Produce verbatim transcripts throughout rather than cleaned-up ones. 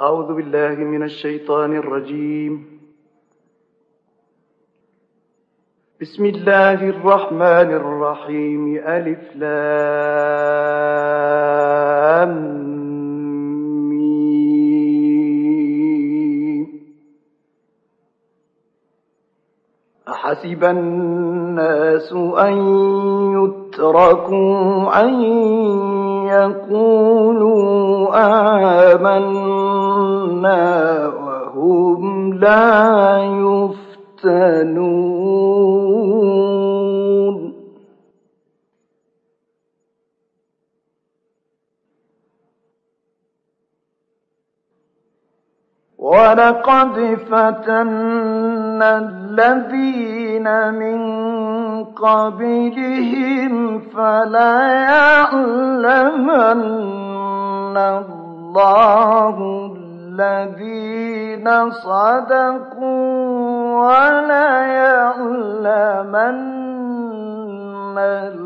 أعوذ بالله من الشيطان الرجيم. بسم الله الرحمن الرحيم. ألف لام ميم. أحسب الناس أن يتركوا أن يقولوا آمنا وهم لا يفتنون. ولقد فتنا الذين من قبلهم فليعلمن الله الذين صدقوا وليعلمن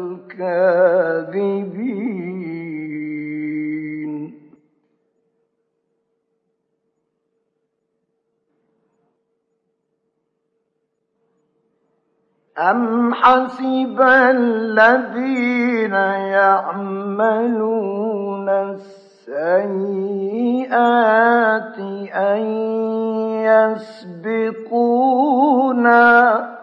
الكاذبين. أم حسب الذين يعملون السيئات أن يسبقونا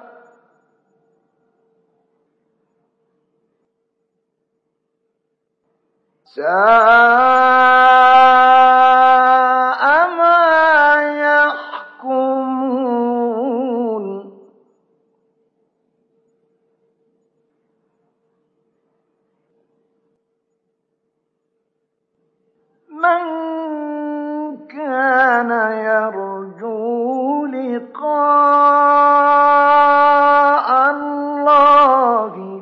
ساء ما يحكمون. من كان يرجو لقاء الله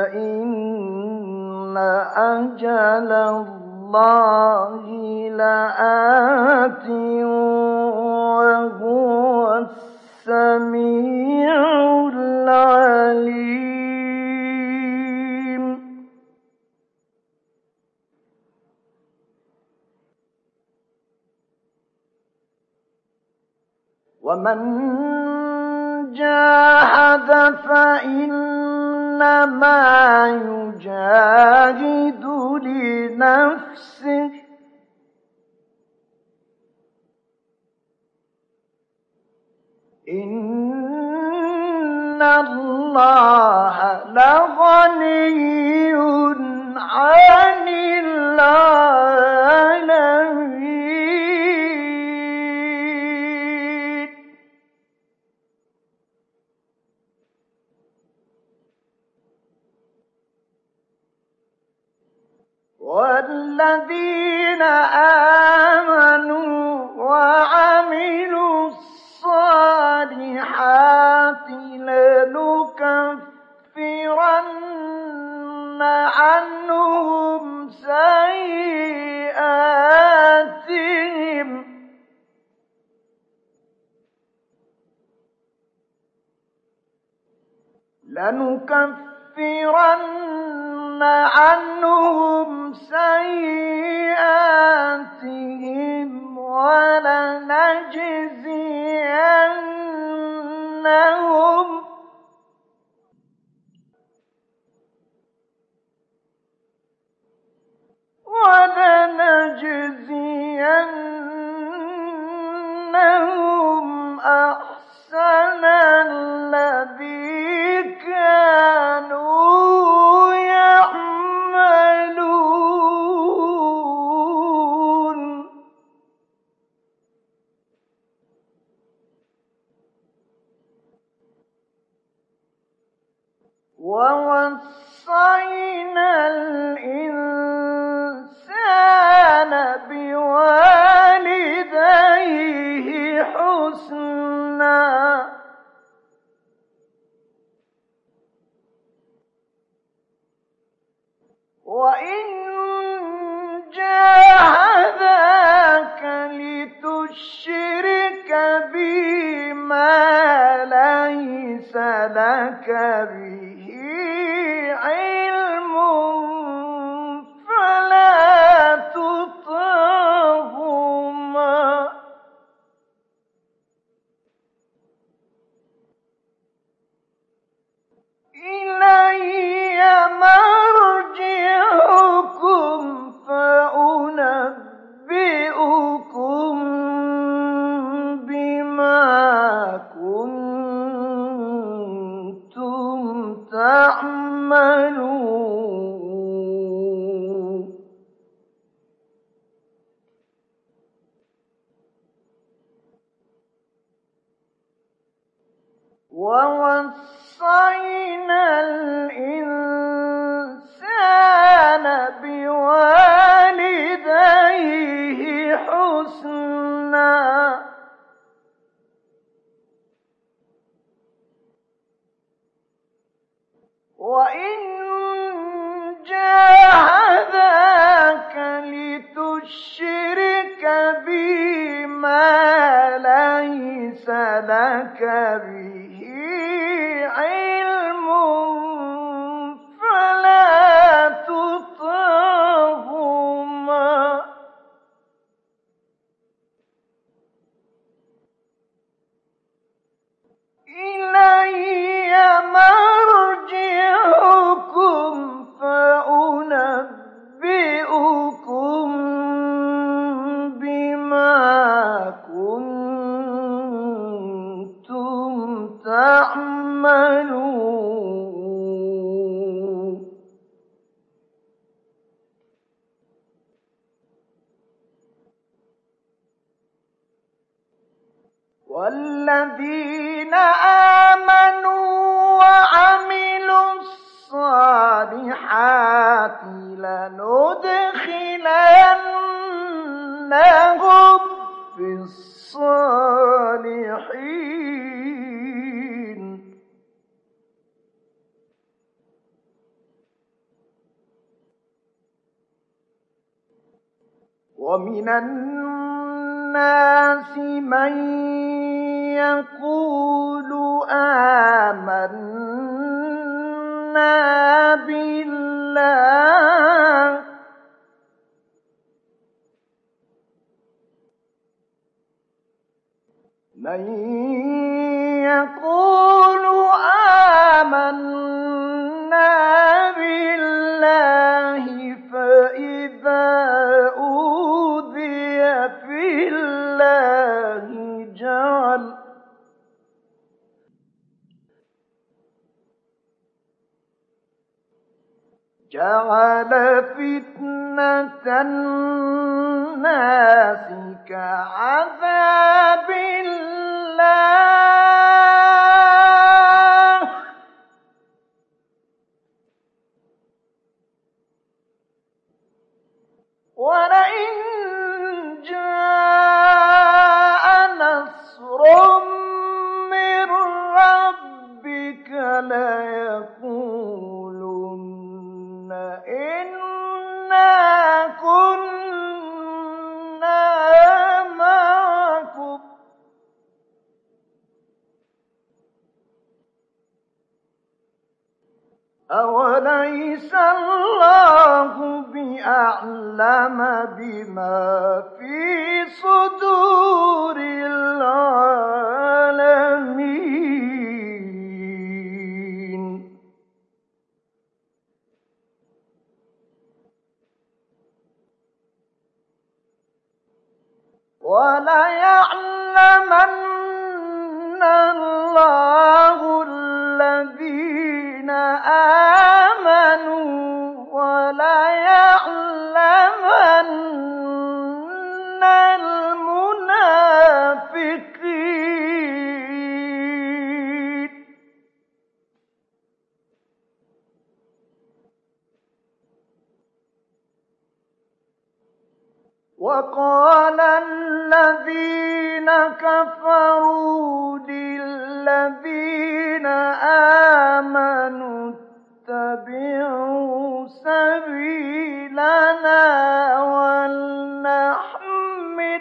فإن أجل الله لآت وهو السميع العليم. ومن جاهد فإنما يجاهد لنفسه إن الله لغني عن العالمين. والذين آمنوا وعملوا الصالحات لنكفرن عنهم سيئاتهم لنكفرن عنهم سيئاتهم ولنجزينهم ولنجزينهم أحسن الذي كانوا يعملون. ووصينا الإنسان بوالديه حسنا وإن جاهداك لتشرك بي ما ليس لك به علم فلا تطعهما ووصينا الإنسان بوالديه حسنا وإن جاهداك لتشرك بي ما ليس لك به علم فلا تطعهما إلي مرجعكم فأنبئكم بما كنتم تعملون والذين آمنوا وعملوا الصالحات لندخلنهم في الصالحين ومن الناس من يقول آمنا بالله من يقول آمنا بالله فإذا أوذي في الله جعل جعل فتنة الناس كعذاب الله ولئن جاء نصر من ربك ليقولن إنا كنا معكم أوليس الله بأعلم بما في صدور العالمين وليعلمن الله الذين آمنوا وليعلمن المنافقين وقال الذين كفروا للذين آمنوا اتبعوا سبيلنا ولنحمل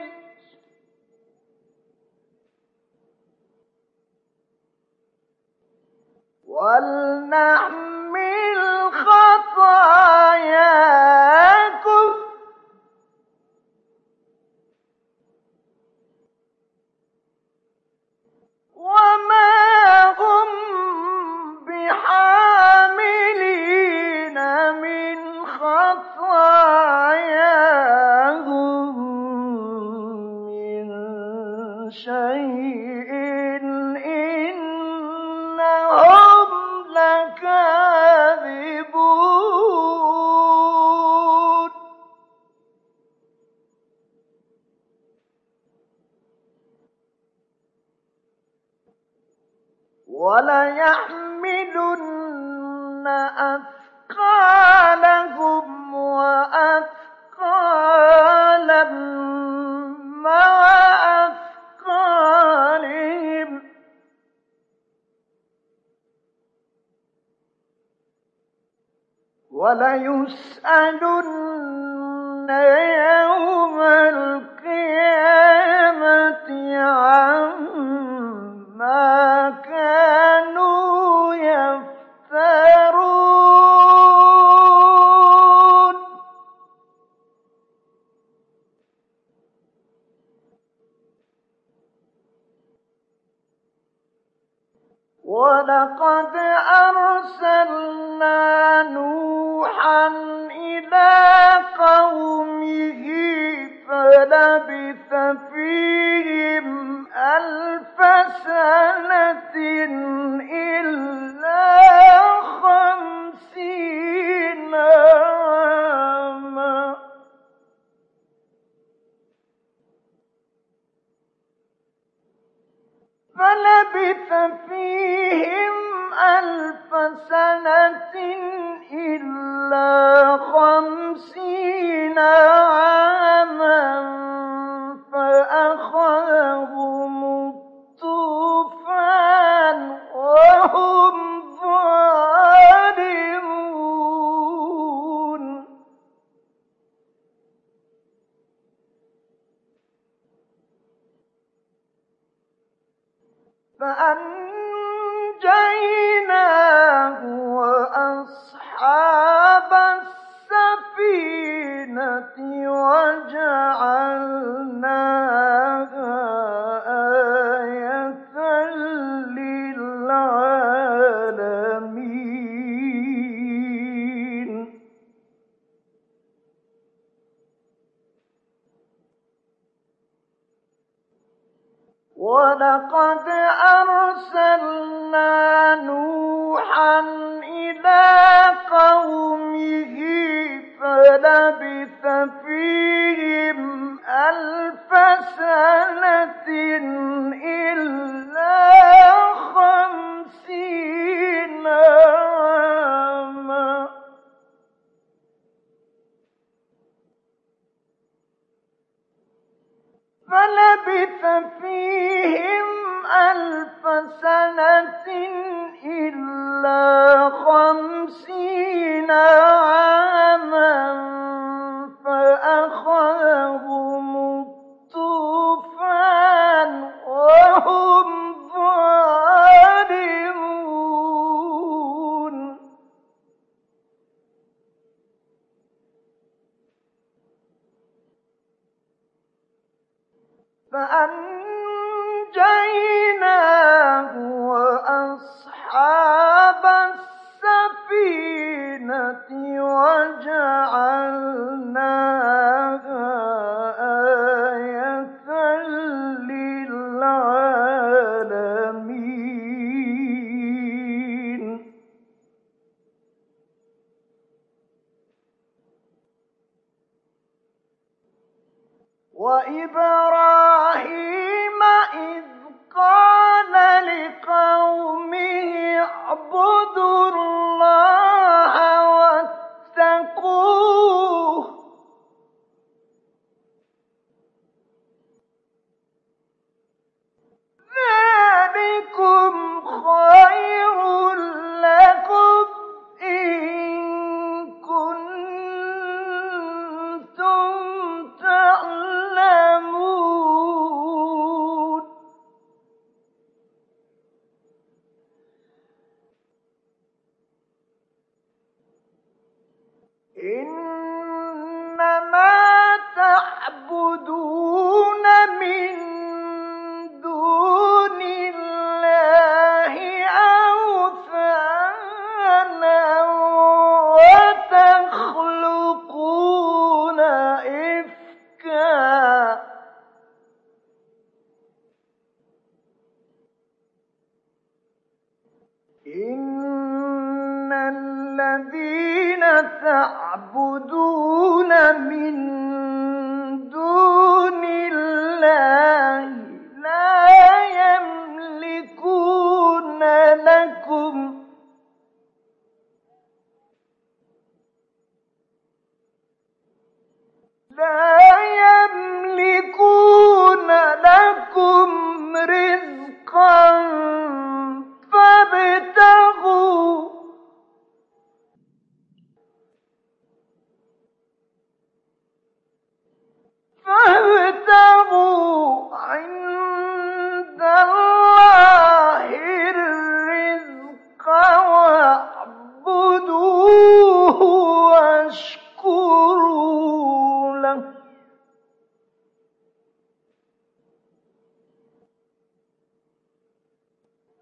ولنحمل خطاياكم وما هم بحاملين من خطاياهم من شيء إنهم لكاذبون وَلَيَحْمِلُنَّ أَثْقَالَهُمْ وَأَثْقَالًا مَّعَ أَثْقَالِهِمْ وَلَيُسْأَلُنَّ يَوْمَ الْقِيَامَةِ عَمَّا كَانُوا يَفْتَرُونَ وَلَقَدْ أَرْسَلْنَا نُوحًا إِلَىٰ قَوْمِهِ فَلَبِثَ فِيهِمْ أَلْفَ سَنَةٍ إِلَّا خَمْسِينَ عَامًا فَلَبِثَ فِيهِمْ أَلْفَ سَنَةٍ إِلَّا خَمْسِينَ عَامًا فَأَخَذَهُمُ الطُّوفَانُ وَهُمْ ظَالِمُونَ فَأَنجَيْنَاهُ وَأَصْحَابَ السَّفِينَةِ وَجَعَلْنَاهَا آيَةً لِّلْعَالَمِينَ وَلَقَدْ أَرْسَلْنَا نُوحًا إِلَىٰ قَوْمِهِ فَلَبِثَ فِيهِمْ أَلْفَ سَنَةٍ إِلَّا خَمْسِينَ عَامًا فَلَبِثَ فِيهِمْ أَلْفَ سَنَةٍ إِلَّا خَمْسِينَ عَامًا فَأَخَذَهُمُ الطُّوفَانُ وَهُمْ ظَالِمُونَ فَأَنجَيْنَاهُ وَأَصْحَابَ السَّفِينَةِ وَجَعَلْنَاهَا آيَةً لِّلْعَالَمِينَ وَإِبْرَاهِيمَ إِذْ قَالَ لِقَوْمِهِ اعْبُدُوا اللَّهَ وَاتَّقُوهُ ذَٰلِكُمْ خَيْرٌ لَّكُمْ إِن كُنتُمْ تَعْلَمُونَ إِنَّمَا تَعْبُدُونَ مِن دُونِ اللَّهِ أَوْثَانًا وَتَخْلُقُونَ إِفْكًا إِنَّ الَّذِينَ تَعْبُدُونَ مِن دُونِ اللَّهِ لَا يَمْلِكُونَ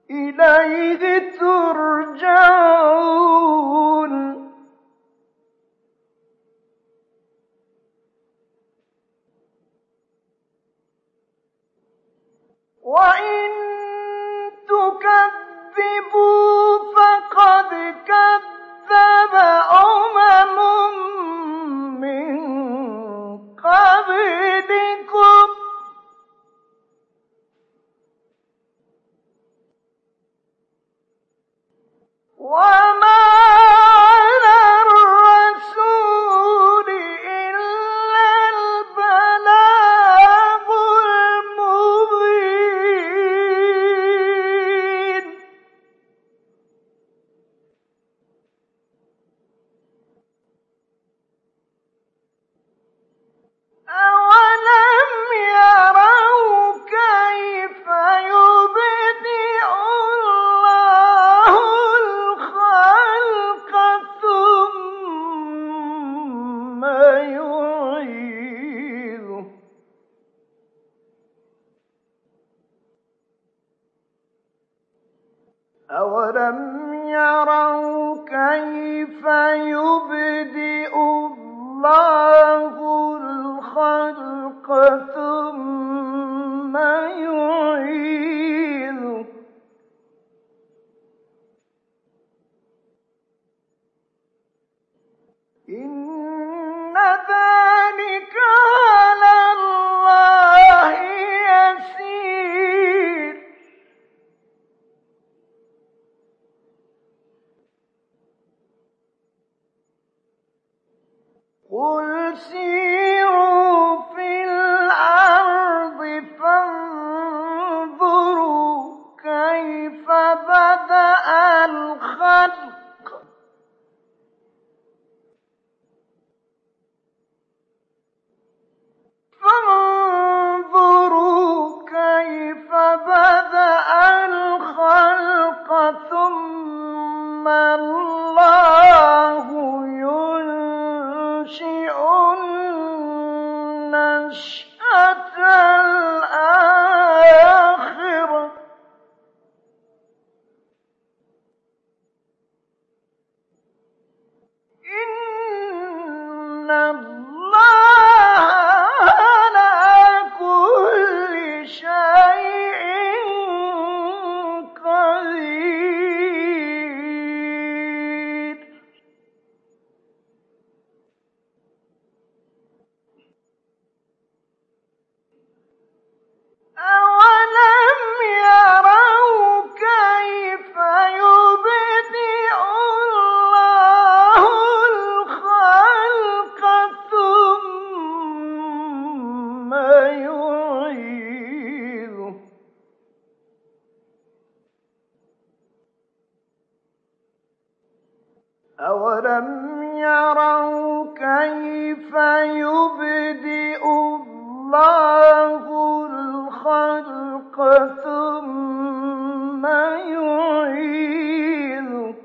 إليه ترجعون وإن تكذبوا فقد كذب أمم من قبلكم وما على الرسول إلا البلاغ المبين أولم يروا كيف يبدئ الله الخلق ثم يعيده أولم يروا كيف يبدئ الله الخلق ثم يعيده إن ذلك على الله يسير قل سيروا في الأرض فانظروا كيف بدأ الخلق فانظروا كيف بدأ الخلق ثم الله ينشئ النشأة الآخرة إن الله على كل شيء قدير أولم يروا كيف يبدئ الله الخلق ثم يعيده أولم يروا كيف يبدئ الله الخلق ثم يعيده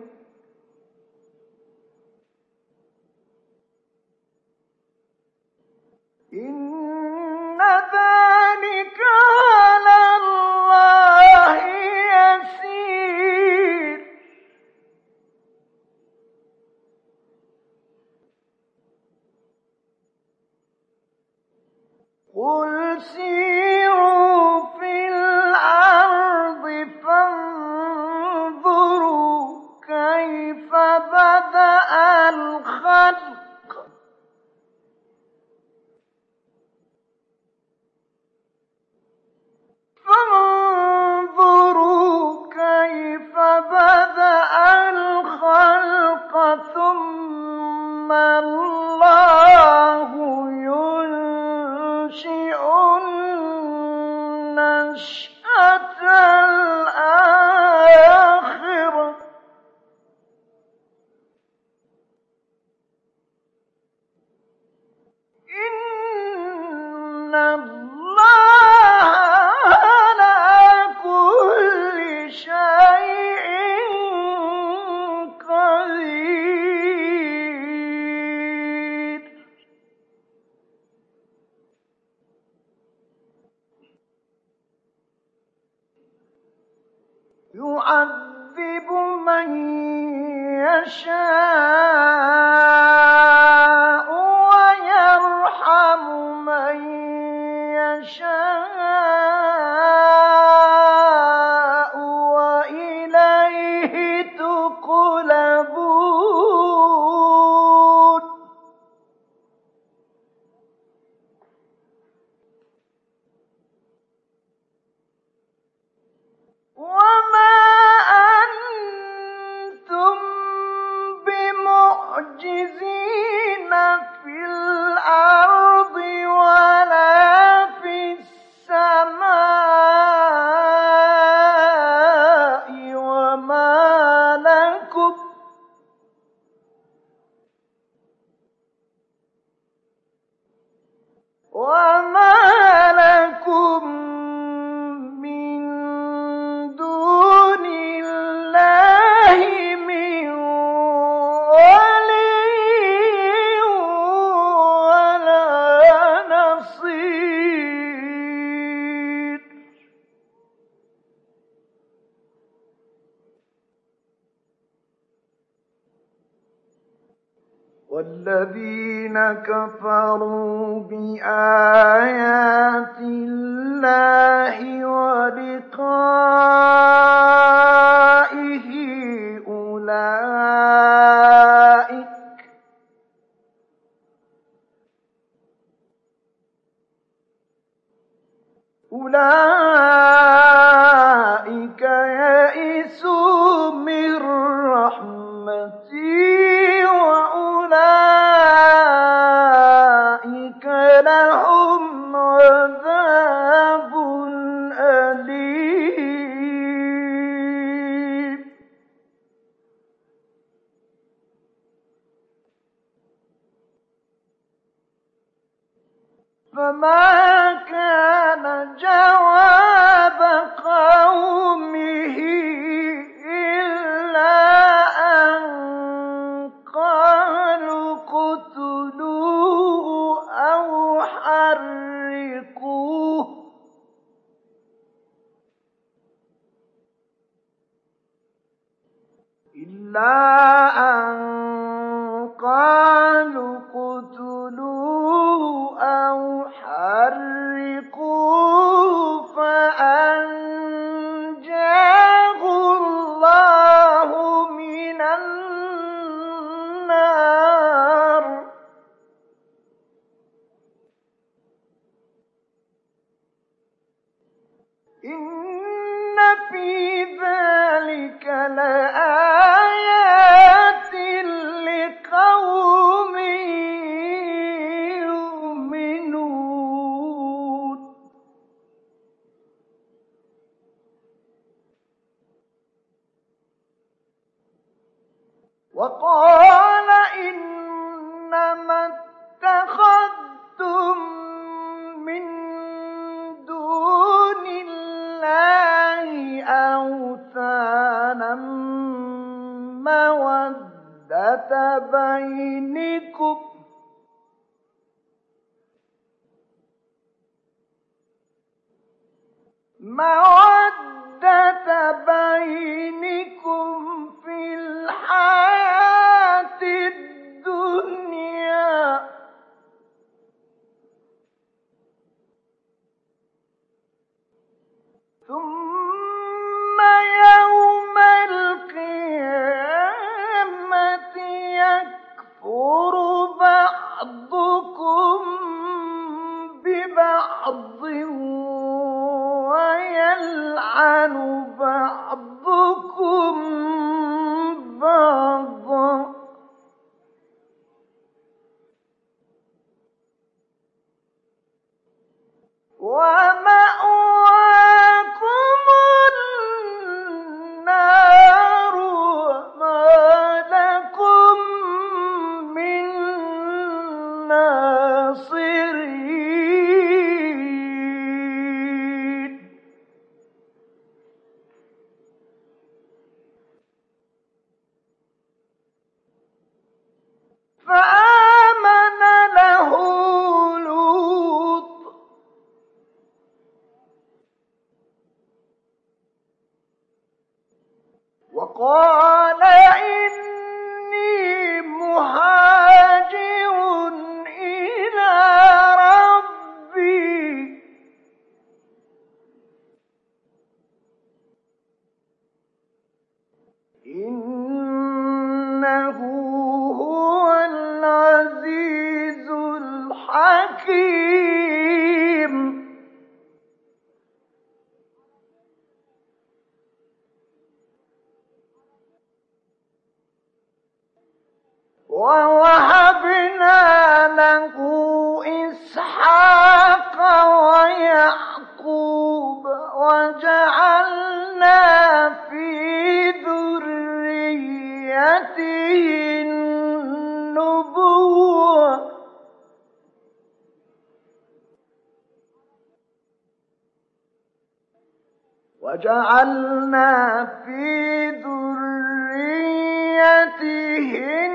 إن ذلك على الله يسير قل سيروا في الأرض فانظروا كيف بدأ الخلق فانظروا كيف بدأ الخلق ثم الله ينشئ النشأة الآخرة إن الله على كل شيء قدير يعذب من يشاء ويرحم من يشاء وإليه تقلبون. وما أنتم بمعجزين في الأرض ولا في السماء وما لكم وما لكم من دون الله من ولي ولا نصير. والذين كفروا بآيات الله ولقائه أولئك أولئك يئسوا من رحمتي وأولئك لهم عذاب أليم. فما كان جواب قومه إلا أن قالوا اقتلوه أو حرقوه إلا أن قالوا اقتلوه أو حرقوه فأنجاه الله من النار. إن في ذلك لآيات لقوم يؤمنون. وقال إنما اتخذتم من دون الله أوثانا مودة بينكم مودة بينكم في الحياة الدنيا ثم يوم القيامة يكفر بعضكم ببعض ويلعن بعضكم بعضا ومأواكم النار وما لكم من ناصرين. وقال إني مهاجر إلى ربي إنه هو العزيز الحكيم. ووهبنا له إسحاق ويعقوب وجعلنا في ذريته النبوة وجعلنا في ذريته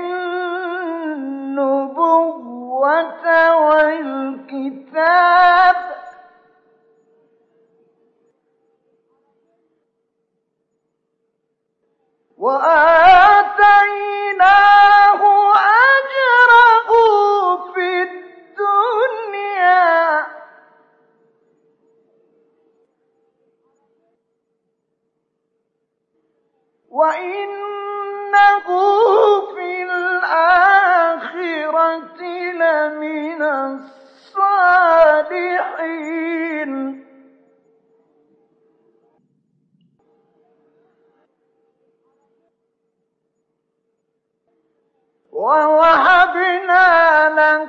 النبوة والكتاب وآتيناه أجره في الدنيا وإنه في الآخرة لمن الصالحين. ووهبنا له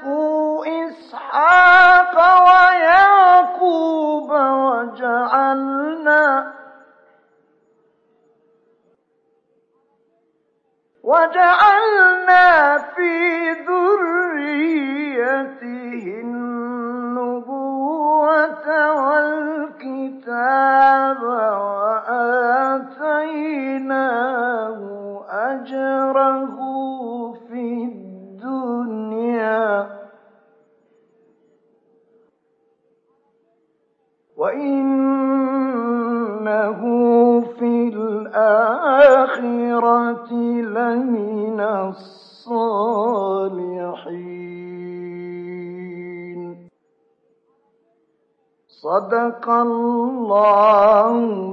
إسحاق ويعقوب وجعلنا وجعلنا في ذريته النبوة والكتاب وآتيناه أجره في الدنيا وإنه في الآخرة لمن الصالحين. صدق الله